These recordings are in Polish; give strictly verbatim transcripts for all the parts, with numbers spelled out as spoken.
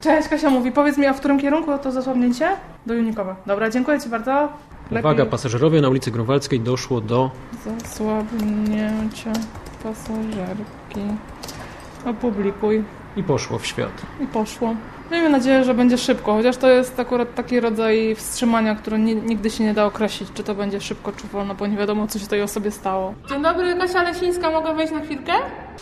Cześć, Kasia mówi, powiedz mi, a w którym kierunku to zasłabnięcie? Do Junikowa. Dobra, dziękuję Ci bardzo. Lepiej. Uwaga, pasażerowie, na ulicy Grunwaldzkiej doszło do zasłabnięcia pasażerki. Opublikuj. I poszło w świat. I poszło. Miejmy nadzieję, że będzie szybko, chociaż to jest akurat taki rodzaj wstrzymania, który nie, nigdy się nie da określić, czy to będzie szybko, czy wolno, bo nie wiadomo, co się tej osobie stało. Dzień dobry, Kasia Lesińska, mogę wejść na chwilkę?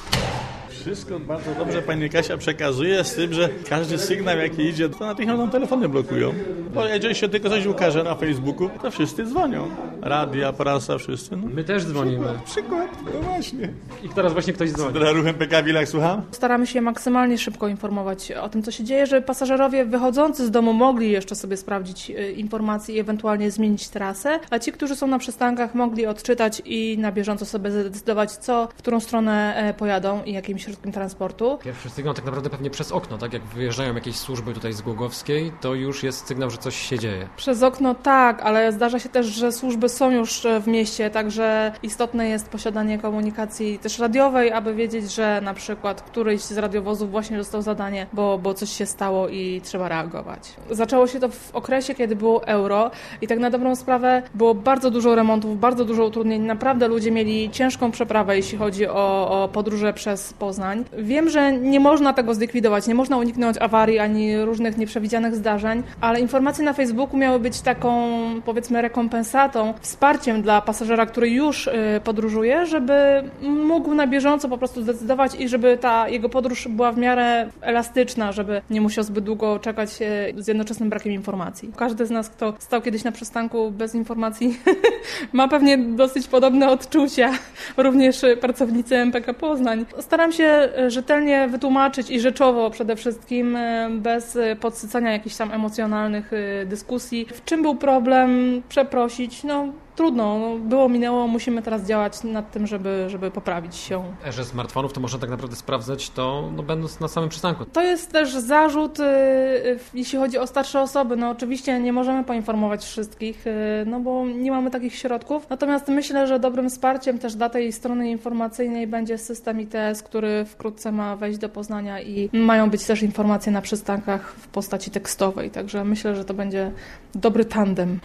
Wszystko bardzo dobrze pani Kasia przekazuje, z tym, że każdy sygnał jaki idzie, to natychmiast nam telefony blokują. Bo jeżeli się tylko coś ukaże na Facebooku, to wszyscy dzwonią. Radia, prasa, wszyscy. No. My też dzwonimy. Przykład, no właśnie. I teraz właśnie ktoś dzwoni. Teraz ruchem P K Wilak, słucham? Staramy się maksymalnie szybko informować o tym, co się dzieje, żeby pasażerowie wychodzący z domu mogli jeszcze sobie sprawdzić informacje i ewentualnie zmienić trasę, a ci, którzy są na przystankach, mogli odczytać i na bieżąco sobie zdecydować, co, w którą stronę pojadą i jakim środkiem transportu. Pierwszy sygnał tak naprawdę pewnie przez okno, tak jak wyjeżdżają jakieś służby tutaj z Głogowskiej, to już jest sygnał, że coś się dzieje. Przez okno tak, ale zdarza się też, że służby są już w mieście, także istotne jest posiadanie komunikacji też radiowej, aby wiedzieć, że na przykład któryś z radiowozów właśnie dostał zadanie, bo, bo coś się stało i trzeba reagować. Zaczęło się to w okresie, kiedy było euro i tak na dobrą sprawę było bardzo dużo remontów, bardzo dużo utrudnień. Naprawdę ludzie mieli ciężką przeprawę, jeśli chodzi o, o podróże przez Poznań. Wiem, że nie można tego zlikwidować, nie można uniknąć awarii ani różnych nieprzewidzianych zdarzeń, ale informacje na Facebooku miały być taką, powiedzmy, rekompensatą, wsparciem dla pasażera, który już y, podróżuje, żeby mógł na bieżąco po prostu zdecydować i żeby ta jego podróż była w miarę elastyczna, żeby nie musiał zbyt długo czekać y, z jednoczesnym brakiem informacji. Każdy z nas, kto stał kiedyś na przystanku bez informacji, ma pewnie dosyć podobne odczucia, również pracownicy M P K Poznań. Staram się rzetelnie wytłumaczyć i rzeczowo przede wszystkim, bez podsycania jakichś tam emocjonalnych dyskusji. W czym był problem, przeprosić, no trudno, no, było, minęło, musimy teraz działać nad tym, żeby, żeby poprawić się. W erze smartfonów to można tak naprawdę sprawdzać to, no, będąc na samym przystanku. To jest też zarzut, yy, jeśli chodzi o starsze osoby. No oczywiście nie możemy poinformować wszystkich, yy, no bo nie mamy takich środków. Natomiast myślę, że dobrym wsparciem też dla tej strony informacyjnej będzie system I T S, który wkrótce ma wejść do Poznania i mają być też informacje na przystankach w postaci tekstowej. Także myślę, że to będzie dobry tandem.